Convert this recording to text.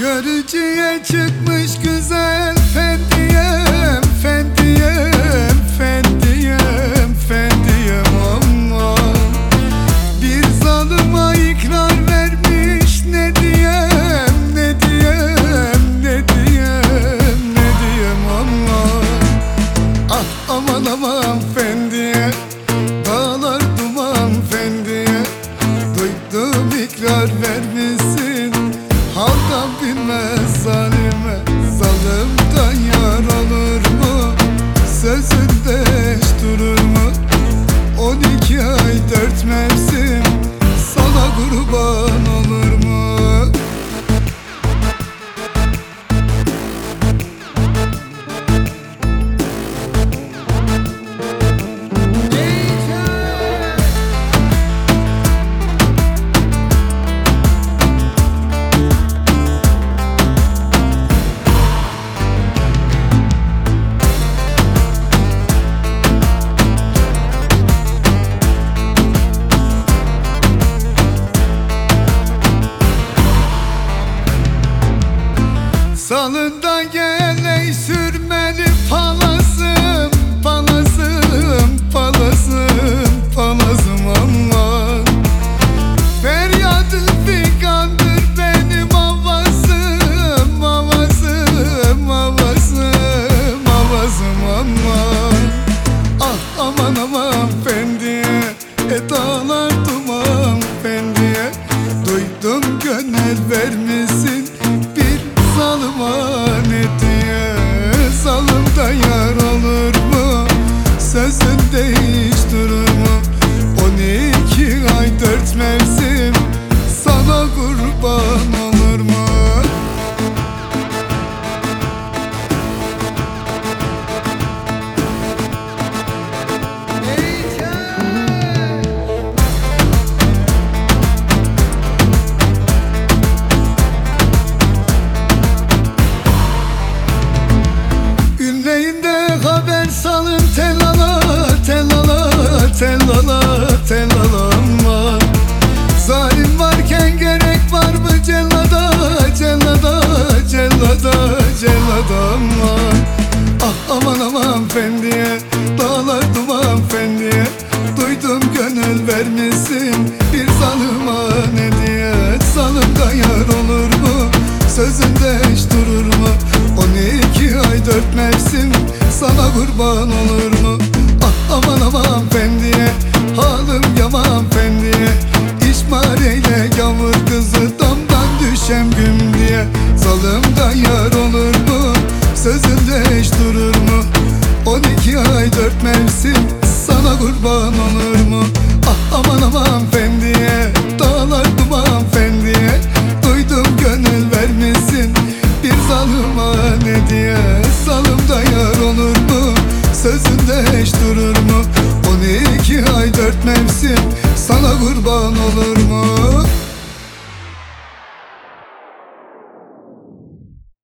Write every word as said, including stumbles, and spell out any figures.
Görücüye çıkmış güzel fendiyem, fendiyem, fendiyem, fendiyem ama bir zalıma ikrar vermiş. Ne diyem, ne diyem, ne diyem, ne diyem ama ah aman aman fendiye, dağlar duman fendiye, duydum ikrar vermişsin. Haldan bilmez zalime, zalimden yar olur mu? Sözünde eş durur mu? On iki ay dört mevsim sana kurban olur mu? Salında gel ey sürmeli palasım, palasım, palasım, palasım aman feryadı figandır benim avazım, avazım, avazım, avazım aman ah aman aman fendiye, e dağlar duman fendiye, duydum gönül vermişsin zalıma. Ne diye zalımda yar olur mu? Sözünde hiç durur mu? On iki ay dört mevsim sana kurban olur mu? Haber salın tellala, tellala, tellala, tellala ama zalim varken gerek var mı cellada, cellada, cellada, cellada ama ah aman aman fendiye, dağlar duman fendiye, duydum gönül vermişsin bir zalıma. Ne diye zalımda yar olur mu? Sözünde eş durur mu? On iki ay dört mevsim sana kurban olur mu? Ah aman aman fendiye, halim yaman fendiye, İşmareyle gavur kızı damdan düşem güm diye, zalımda yar olur mu? Sözünde eş durur mu? On iki ay dört mevsim sana kurban olur mu? Ah aman aman fendiye, dağlar duman fendiye, duydum gönül vermişsin bir zalıma. Ne diye zalımda yar olur mu? Sözünde eş durur mu? On iki ay dört mevsim sana kurban olur mu?